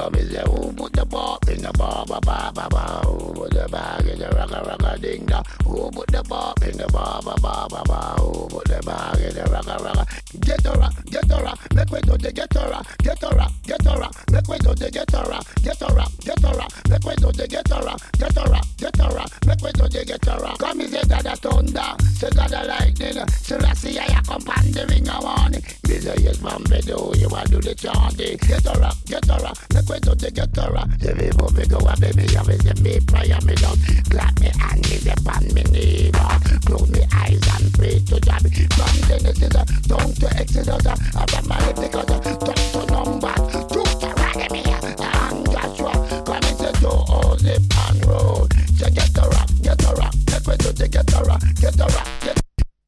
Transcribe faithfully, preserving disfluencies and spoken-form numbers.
Come is there, who put the bop in the bar, ba ba ba ba. Who put the bag in the ragga ragga ding da? Who put the bop in the bar, ba ba ba ba. Who put the bag in the ragga ragga? Get a rock, get a rock, make way to the get a rock, get a rock, get a rock, make way to the get a rock, get a rock, get a rock, make way to the get a rock, get a rock, get a rock, make way to the get a rock. Come is there, God a thunder, say God a lightning, Selassie I come pan the ring of warning. This is Bambi do, you want do the chanting. Get a rock, get a rock, make way to the get a rock. The people me go a baby, I will say me prayer me down. Clap me hand me the pan me knee down. Close me eyes and pray to Jah. From Genesis down to Exodus, I